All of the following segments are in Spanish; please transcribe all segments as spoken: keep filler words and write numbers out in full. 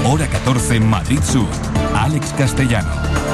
Hora catorce, Madrid Sur. Alex Castellano.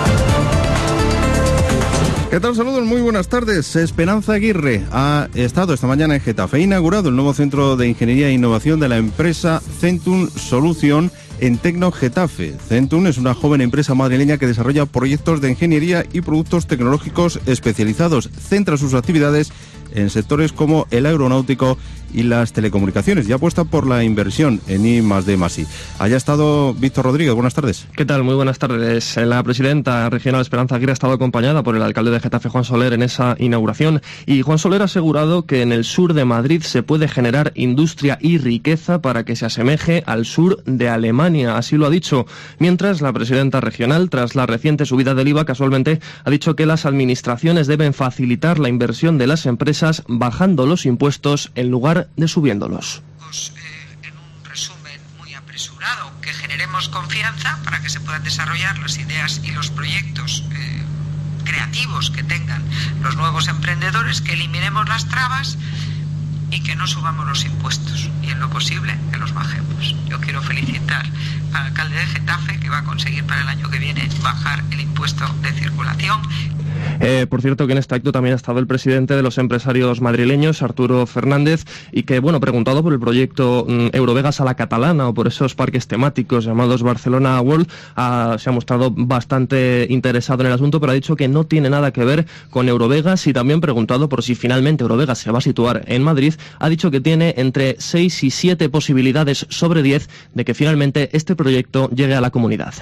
¿Qué tal? Saludos, muy buenas tardes. Esperanza Aguirre ha estado esta mañana en Getafe. Ha inaugurado el nuevo centro de ingeniería e innovación de la empresa Centum Solution en Tecno Getafe. Centum es una joven empresa madrileña que desarrolla proyectos de ingeniería y productos tecnológicos especializados. Centra sus actividades en sectores como el aeronáutico y las telecomunicaciones, y apuesta por la inversión en I más D más I. Allá ha estado Víctor Rodríguez, buenas tardes. ¿Qué tal? Muy buenas tardes. La presidenta regional Esperanza Aguirre ha estado acompañada por el alcalde de Getafe, Juan Soler, en esa inauguración, y Juan Soler ha asegurado que en el sur de Madrid se puede generar industria y riqueza para que se asemeje al sur de Alemania, así lo ha dicho, mientras la presidenta regional, tras la reciente subida del I V A, casualmente ha dicho que las administraciones deben facilitar la inversión de las empresas bajando los impuestos en lugar de subiéndolos. Pues, eh, en un resumen muy apresurado, que generemos confianza para que se puedan desarrollar las ideas y los proyectos eh, creativos que tengan los nuevos emprendedores, que eliminemos las trabas y que no subamos los impuestos, y en lo posible que los bajemos. Yo quiero felicitar al alcalde de Getafe, que va a conseguir para el año que viene bajar el impuesto de circulación. Eh, por cierto, que en este acto también ha estado el presidente de los empresarios madrileños, Arturo Fernández, y que, bueno, preguntado por el proyecto mm, Eurovegas a la catalana o por esos parques temáticos llamados Barcelona World, ha, se ha mostrado bastante interesado en el asunto, pero ha dicho que no tiene nada que ver con Eurovegas, y también preguntado por si finalmente Eurovegas se va a situar en Madrid, ha dicho que tiene entre seis y siete posibilidades sobre diez de que finalmente este proyecto llegue a la comunidad.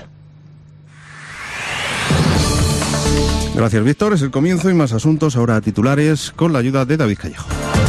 Gracias, Víctor. Es el comienzo y más asuntos ahora titulares con la ayuda de David Callejo.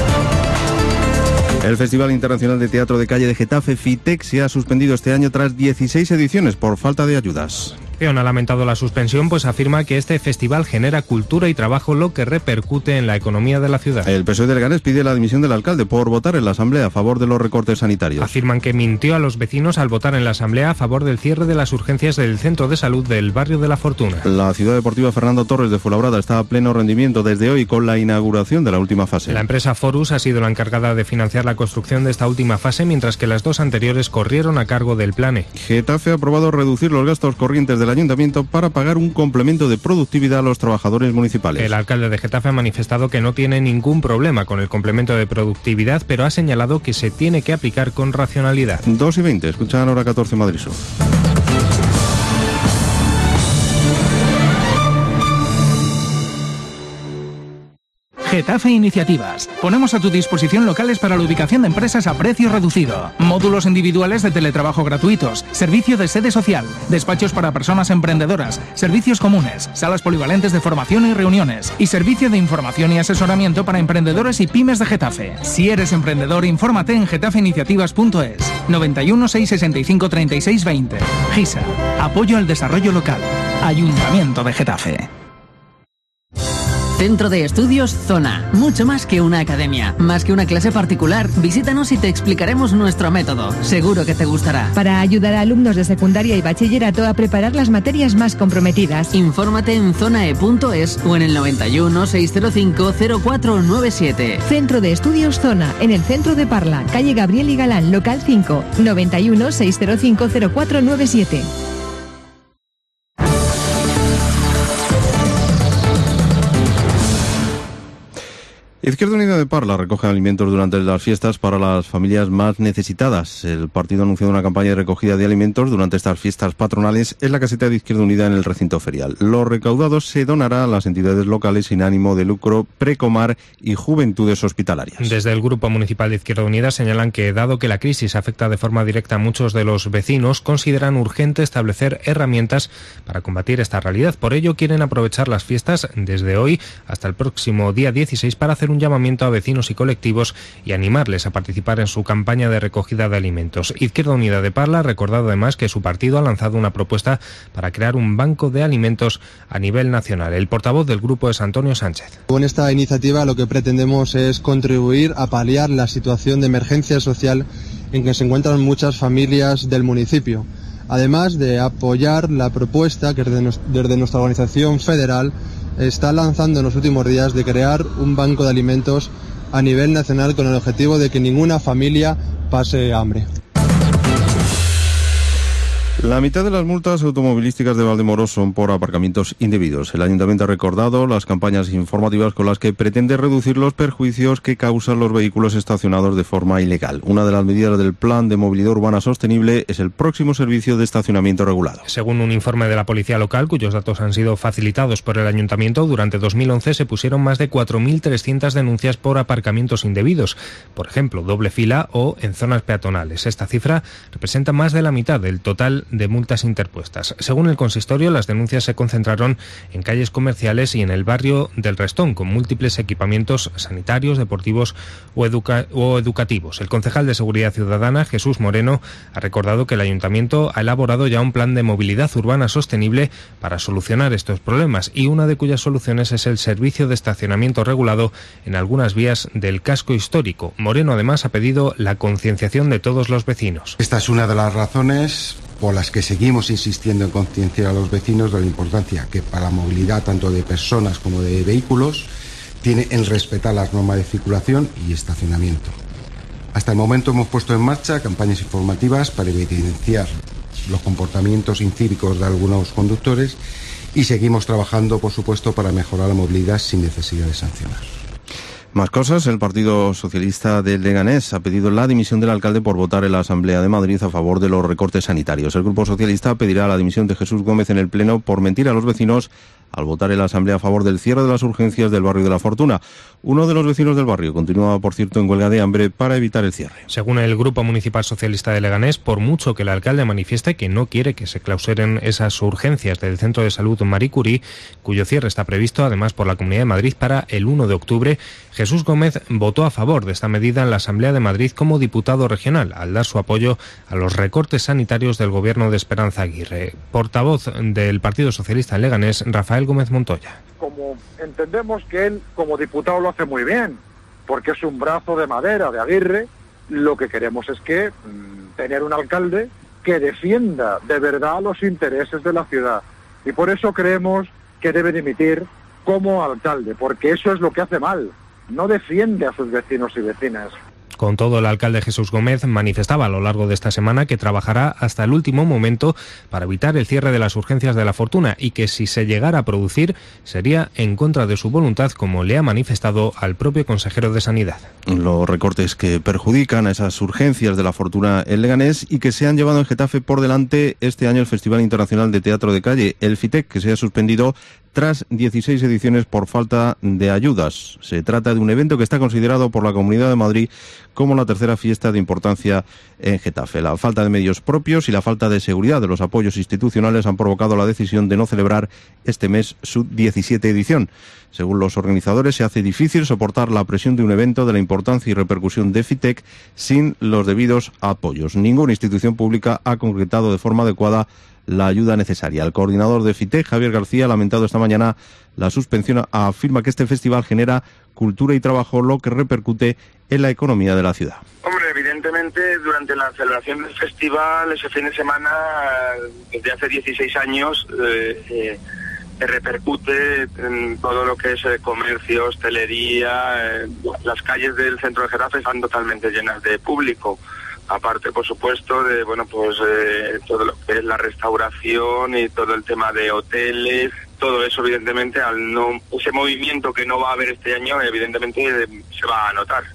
El Festival Internacional de Teatro de Calle de Getafe, FITEC, se ha suspendido este año tras dieciséis ediciones por falta de ayudas. Ha lamentado la suspensión, pues afirma que este festival genera cultura y trabajo, lo que repercute en la economía de la ciudad. El P S O E de Leganés pide la dimisión del alcalde por votar en la Asamblea a favor de los recortes sanitarios. Afirman que mintió a los vecinos al votar en la Asamblea a favor del cierre de las urgencias del centro de salud del barrio de La Fortuna. La Ciudad Deportiva Fernando Torres de Fuenlabrada está a pleno rendimiento desde hoy con la inauguración de la última fase. La empresa Forus ha sido la encargada de financiar la construcción de esta última fase, mientras que las dos anteriores corrieron a cargo del Plane. Getafe ha aprobado reducir los gastos corrientes del ayuntamiento para pagar un complemento de productividad a los trabajadores municipales. El alcalde de Getafe ha manifestado que no tiene ningún problema con el complemento de productividad, pero ha señalado que se tiene que aplicar con racionalidad. dos y veinte, escuchan Hora catorce, Madrid Sur. Getafe Iniciativas. Ponemos a tu disposición locales para la ubicación de empresas a precio reducido. Módulos individuales de teletrabajo gratuitos, servicio de sede social, despachos para personas emprendedoras, servicios comunes, salas polivalentes de formación y reuniones, y servicio de información y asesoramiento para emprendedores y pymes de Getafe. Si eres emprendedor, infórmate en getafe iniciativas punto es. noventa y uno, seiscientos sesenta y cinco, treinta y seis veinte. GISA. Apoyo al desarrollo local. Ayuntamiento de Getafe. Centro de Estudios Zona. Mucho más que una academia, más que una clase particular. Visítanos y te explicaremos nuestro método. Seguro que te gustará. Para ayudar a alumnos de secundaria y bachillerato a preparar las materias más comprometidas. Infórmate en zonae punto es o en el noventa y uno, seiscientos cinco, cero cuatro nueve siete. Centro de Estudios Zona, en el centro de Parla, calle Gabriel y Galán, local cinco, noventa y uno, seiscientos cinco, cero cuatro nueve siete. Izquierda Unida de Parla recoge alimentos durante las fiestas para las familias más necesitadas. El partido ha anunciado una campaña de recogida de alimentos durante estas fiestas patronales en la caseta de Izquierda Unida en el recinto ferial. Lo recaudado se donará a las entidades locales sin ánimo de lucro, Precomar y Juventudes Hospitalarias. Desde el Grupo Municipal de Izquierda Unida señalan que, dado que la crisis afecta de forma directa a muchos de los vecinos, consideran urgente establecer herramientas para combatir esta realidad. Por ello, quieren aprovechar las fiestas desde hoy hasta el próximo día dieciséis para hacer un llamamiento a vecinos y colectivos y animarles a participar en su campaña de recogida de alimentos. Izquierda Unida de Parla ha recordado además que su partido ha lanzado una propuesta para crear un banco de alimentos a nivel nacional. El portavoz del grupo es Antonio Sánchez. Con esta iniciativa lo que pretendemos es contribuir a paliar la situación de emergencia social en que se encuentran muchas familias del municipio, además de apoyar la propuesta que desde nuestra organización federal está lanzando en los últimos días de crear un banco de alimentos a nivel nacional con el objetivo de que ninguna familia pase hambre. La mitad de las multas automovilísticas de Valdemoro son por aparcamientos indebidos. El Ayuntamiento ha recordado las campañas informativas con las que pretende reducir los perjuicios que causan los vehículos estacionados de forma ilegal. Una de las medidas del Plan de Movilidad Urbana Sostenible es el próximo servicio de estacionamiento regulado. Según un informe de la Policía Local, cuyos datos han sido facilitados por el Ayuntamiento, durante dos mil once se pusieron más de cuatro mil trescientas denuncias por aparcamientos indebidos, por ejemplo, doble fila o en zonas peatonales. Esta cifra representa más de la mitad del total de multas interpuestas. Según el consistorio, las denuncias se concentraron en calles comerciales y en el barrio del Restón, con múltiples equipamientos sanitarios, deportivos o, educa- o educativos. El concejal de Seguridad Ciudadana, Jesús Moreno, ha recordado que el Ayuntamiento ha elaborado ya un plan de movilidad urbana sostenible para solucionar estos problemas, y una de cuyas soluciones es el servicio de estacionamiento regulado en algunas vías del casco histórico. Moreno además ha pedido la concienciación de todos los vecinos. Esta es una de las razones por las que seguimos insistiendo en concienciar a los vecinos de la importancia que para la movilidad tanto de personas como de vehículos tiene el respetar las normas de circulación y estacionamiento. Hasta el momento hemos puesto en marcha campañas informativas para evidenciar los comportamientos incívicos de algunos conductores y seguimos trabajando, por supuesto, para mejorar la movilidad sin necesidad de sancionar. Más cosas. El Partido Socialista de Leganés ha pedido la dimisión del alcalde por votar en la Asamblea de Madrid a favor de los recortes sanitarios. El Grupo Socialista pedirá la dimisión de Jesús Gómez en el Pleno por mentir a los vecinos al votar en la Asamblea a favor del cierre de las urgencias del barrio de La Fortuna. Uno de los vecinos del barrio continúa, por cierto, en huelga de hambre para evitar el cierre. Según el Grupo Municipal Socialista de Leganés, por mucho que el alcalde manifieste que no quiere que se clauseren esas urgencias del Centro de Salud Marie Curie, cuyo cierre está previsto además por la Comunidad de Madrid para el uno de octubre, Jesús Gómez votó a favor de esta medida en la Asamblea de Madrid como diputado regional, al dar su apoyo a los recortes sanitarios del gobierno de Esperanza Aguirre. Portavoz del Partido Socialista en Leganés, Rafael Gómez Montoya. Como entendemos que él como diputado lo hace muy bien, porque es un brazo de madera de Aguirre, lo que queremos es que mmm, tener un alcalde que defienda de verdad los intereses de la ciudad. Y por eso creemos que debe dimitir como alcalde, porque eso es lo que hace mal. No defiende a sus vecinos y vecinas. Con todo, el alcalde Jesús Gómez manifestaba a lo largo de esta semana que trabajará hasta el último momento para evitar el cierre de las urgencias de La Fortuna y que si se llegara a producir sería en contra de su voluntad, como le ha manifestado al propio consejero de Sanidad. Los recortes que perjudican a esas urgencias de La Fortuna en Leganés y que se han llevado en Getafe por delante este año el Festival Internacional de Teatro de Calle, el FITEC, que se ha suspendido tras dieciséis ediciones por falta de ayudas. Se trata de un evento que está considerado por la Comunidad de Madrid como la tercera fiesta de importancia en Getafe. La falta de medios propios y la falta de seguridad de los apoyos institucionales han provocado la decisión de no celebrar este mes su diecisiete edición. Según los organizadores, se hace difícil soportar la presión de un evento de la importancia y repercusión de FITEC sin los debidos apoyos. Ninguna institución pública ha concretado de forma adecuada la ayuda necesaria. El coordinador de FITEC, Javier García, ha lamentado esta mañana la suspensión. Afirma que este festival genera cultura y trabajo, lo que repercute en la economía de la ciudad. Hombre, evidentemente durante la celebración del festival, ese fin de semana, desde hace dieciséis años, eh, eh, repercute en todo lo que es eh, comercio, hostelería. Eh, las calles del centro de Getafe están totalmente llenas de público. Aparte, por supuesto, de bueno pues eh, todo lo que es la restauración y todo el tema de hoteles, todo eso evidentemente al no ese movimiento que no va a haber este año, evidentemente se va a notar.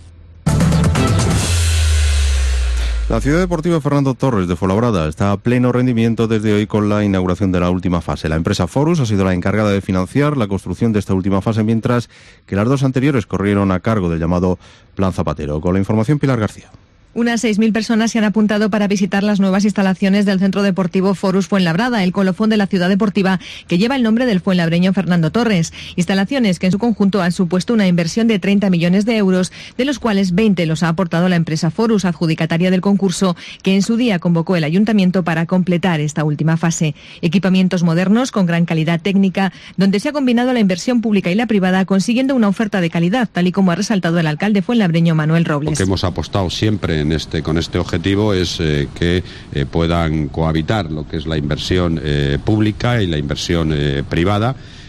La Ciudad Deportiva Fernando Torres de Fuenlabrada está a pleno rendimiento desde hoy con la inauguración de la última fase. La empresa Forus ha sido la encargada de financiar la construcción de esta última fase, mientras que las dos anteriores corrieron a cargo del llamado Plan Zapatero. Con la información, Pilar García. Unas seis mil personas se han apuntado para visitar las nuevas instalaciones del Centro Deportivo Forus Fuenlabrada, el colofón de la ciudad deportiva que lleva el nombre del fuenlabreño Fernando Torres. Instalaciones que en su conjunto han supuesto una inversión de treinta millones de euros, de los cuales veinte los ha aportado la empresa Forus, adjudicataria del concurso, que en su día convocó el ayuntamiento para completar esta última fase. Equipamientos modernos con gran calidad técnica, donde se ha combinado la inversión pública y la privada, consiguiendo una oferta de calidad, tal y como ha resaltado el alcalde fuenlabreño Manuel Robles. Lo que hemos apostado siempre en este, con este objetivo es eh, que eh, puedan cohabitar lo que es la inversión eh, pública y la inversión eh, privada,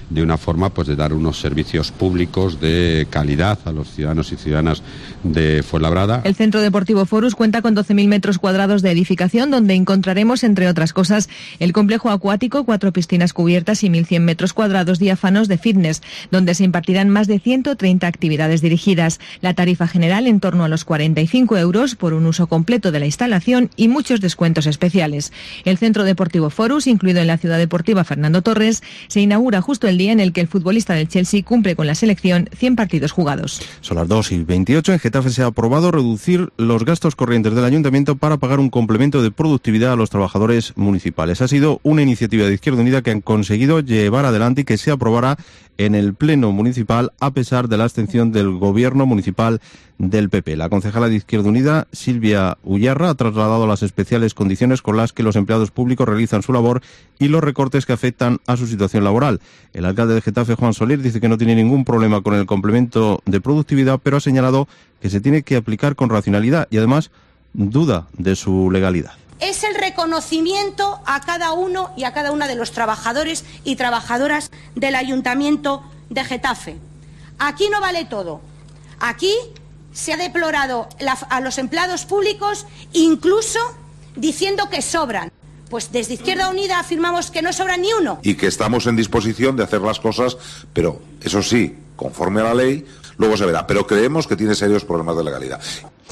de una forma pues de dar unos servicios públicos de calidad a los ciudadanos y ciudadanas de Fuenlabrada. El Centro Deportivo Forus cuenta con doce mil metros cuadrados de edificación, donde encontraremos, entre otras cosas, el complejo acuático, cuatro piscinas cubiertas y mil cien metros cuadrados diáfanos de fitness, donde se impartirán más de ciento treinta actividades dirigidas. La tarifa general en torno a los cuarenta y cinco euros por un uso completo de la instalación y muchos descuentos especiales. El Centro Deportivo Forus, incluido en la Ciudad Deportiva Fernando Torres, se inaugura justo el día en el que el futbolista del Chelsea cumple con la selección cien partidos jugados. Son las dos y veintiocho. En Getafe se ha aprobado reducir los gastos corrientes del ayuntamiento para pagar un complemento de productividad a los trabajadores municipales. Ha sido una iniciativa de Izquierda Unida que han conseguido llevar adelante y que se aprobara en el Pleno Municipal a pesar de la abstención del Gobierno Municipal del P P. La concejala de Izquierda Unida, Silvia Ullarra, ha trasladado las especiales condiciones con las que los empleados públicos realizan su labor y los recortes que afectan a su situación laboral. El alcalde de Getafe, Juan Soler, dice que no tiene ningún problema con el complemento de productividad, pero ha señalado que se tiene que aplicar con racionalidad y además duda de su legalidad. Es el reconocimiento a cada uno y a cada una de los trabajadores y trabajadoras del Ayuntamiento de Getafe. Aquí no vale todo. Aquí se ha deplorado la, a los empleados públicos, incluso diciendo que sobran. Pues desde Izquierda Unida afirmamos que no sobra ni uno. Y que estamos en disposición de hacer las cosas, pero eso sí, conforme a la ley, luego se verá. Pero creemos que tiene serios problemas de legalidad.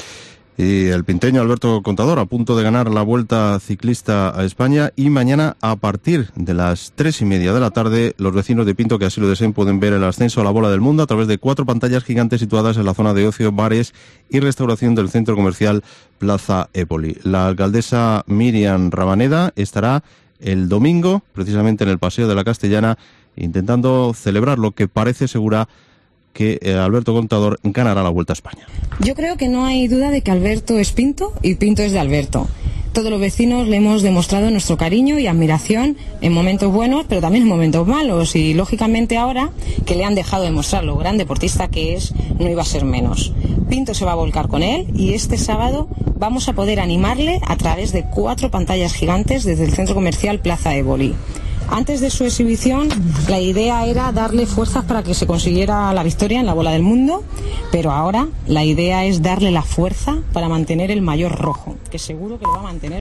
Y el pinteño Alberto Contador a punto de ganar la Vuelta Ciclista a España, y mañana a partir de las tres y media de la tarde los vecinos de Pinto que así lo deseen pueden ver el ascenso a la Bola del Mundo a través de cuatro pantallas gigantes situadas en la zona de ocio, bares y restauración del centro comercial Plaza Époli. La alcaldesa Miriam Rabaneda estará el domingo precisamente en el Paseo de la Castellana intentando celebrar lo que parece segura que Alberto Contador ganará la Vuelta a España. Yo creo que no hay duda de que Alberto es Pinto y Pinto es de Alberto. Todos los vecinos le hemos demostrado nuestro cariño y admiración en momentos buenos, pero también en momentos malos. Y lógicamente ahora que le han dejado demostrar lo gran deportista que es, no iba a ser menos. Pinto se va a volcar con él y este sábado vamos a poder animarle a través de cuatro pantallas gigantes desde el centro comercial Plaza Éboli. Antes de su exhibición, la idea era darle fuerzas para que se consiguiera la victoria en la Bola del Mundo, pero ahora la idea es darle la fuerza para mantener el maillot rojo, que seguro que lo va a mantener.